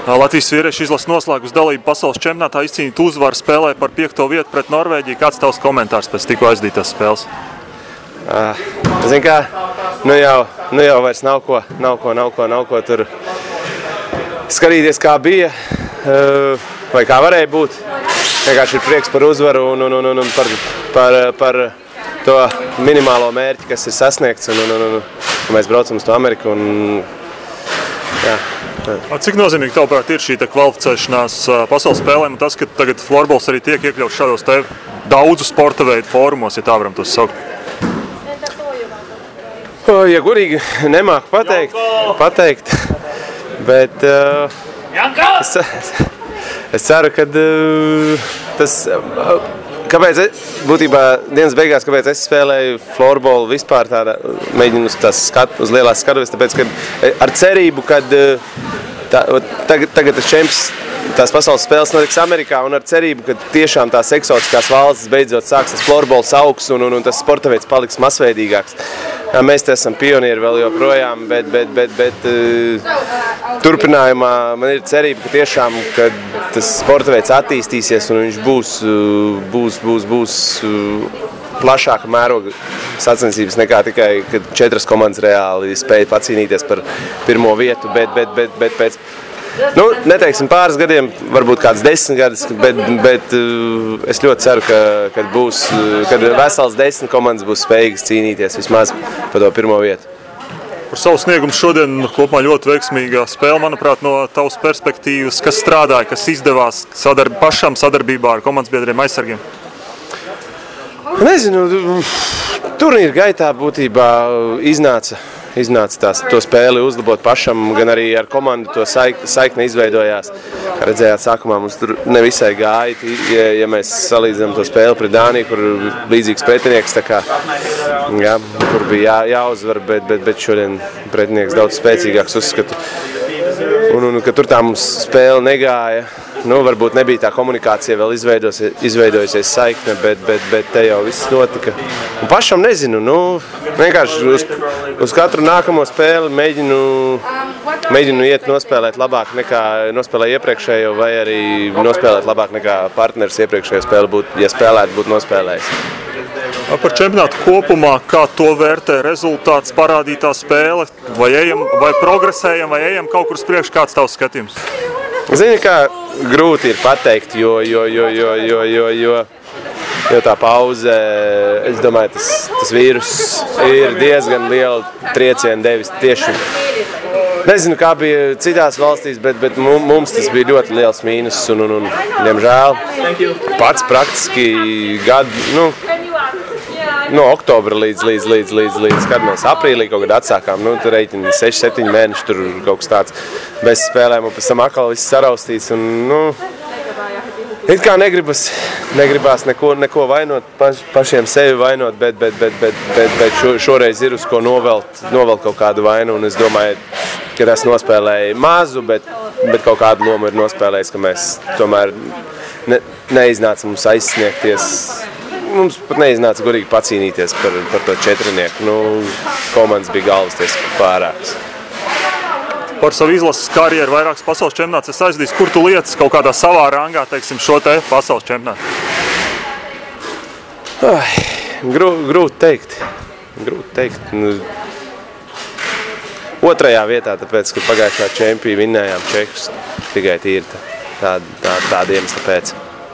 Latvijas vīriešu izlases noslēgus dalību pasaules čempionātā, izcīnīt uzvaru, spēlē par 5. vietu pret Norvēģiju. Kāds tavs komentārs pēc tikko aizdītās spēles? Zini kā, nu jau vairs nav ko tur skatīties, kā bija, vai kā varēja būt. Vienkārši ir prieks par uzvaru un par to minimālo mērķi, kas ir sasniegts. Un mēs braucam uz to Ameriku. Jā. Cik nozīmīgi tavuprāt ir šī kvalificēšanās pasaules spēlēm un tas, ka tagad florbols arī tiek iekļauts šādos daudzu sporta veidu fórumos, ja tā varam tos saukt? Ja gurīgi nemāku pateikt, bet es ceru, ka tas... Kāpēc būtībā dienas beigās, kāpēc es spēlēju florbolu vispār tāda, mēģinu uz lielās skatuves, tāpēc, ka ar cerību, kad tagad tas čemps, tās pasaules spēles notiks Amerikā, un ar cerību, ka tiešām tās eksotiskās valstis beidzot sāks tas florbols augs un tas sporta veids paliks masveidīgāks. Mēs te esam pionieri vēl joprojām, bet turpinājumā man ir cerība, ka tiešām, kad tas sporta veids attīstīsies un viņš būs plašāka mēroga sacensības nekā tikai, kad 4 komandas reāli spēja pacīnīties par 1. vietu, bet pēc, neteiksim pāris gadiem, varbūt kāds 10 gadus, bet es ļoti ceru, kad vesels 10 komandas būs spējīgas cīnīties vismaz par to 1. vietu. Par savu sniegumu šodien kopumā ļoti veiksmīga spēle, manuprāt, no tavas perspektīvas, kas strādāja, kas izdevās pašam sadarbībā ar komandas biedriem aizsargiem? Nezinu, turnīra gaitā būtībā iznāca to spēli uzlabot pašam, gan arī ar komandu to saikne izveidojās. Kā redzējāt, sākumā mums tur nevisai gāja, ja mēs salīdzinām to spēli pret Dāniju, kur līdzīgs pretinieks, tā kā, jā, kur bija jāuzvar, bet šodien pretinieks daudz spēcīgāks uzskatu. Un ka tur tā mums spēle negāja, varbūt nebija tā komunikācija vēl izveidojusies saikne, bet te jau viss notika. Un pašam nezinu, vienkārši uz katru nākamo spēli mēģinu iet nospēlēt labāk nekā nospēlēju iepriekšējo, vai arī nospēlēt labāk nekā partneris iepriekšējo spēli, ja spēlētu, būtu nospēlējis. Par čempionātu kopumā, kā to vērtē rezultāts, parādītā spēle, vai progresējam, vai ejam kaut kur uz priekšu, kāds tavs skatījums? Zini, kā grūti ir pateikt, jo tā pauze, es domāju, tas vīrus ir diezgan lielu triecienu devis tieši. Nezinu, kā bija citās valstīs, bet mums tas bija ļoti liels mīnus un diemžēl, pats praktiski gadu, no oktobra līdz kad mēs aprīlī kaut kad atsākām, tur reiķini 6-7 mēneši, tur kaut kas tāds bez spēlēm, un pēc tam atkal viss saraustīts, un, it kā negribās neko vainot, pašiem sevi vainot, bet šoreiz ir uz ko novelt kaut kādu vainu, un es domāju, ka es nospēlēju mazu, bet kaut kādu lomu ir nospēlējis, ka mēs tomēr neiznāca mums aizsniegties. Mums pat neiznāca gurīgi pacīnīties par to 4. Komandas bija galvasties pārāks. Par savu izlases karjeru vairākas pasaules čempionāts es aizdīju, kur tu lietas kaut kādā savā rangā, teiksim, šo te pasaules čempionātu? Grūti teikt. 2. vietā, tāpēc, ka pagājušā čempī vinnējām Čehus tikai tīri tāda iemesla pēc.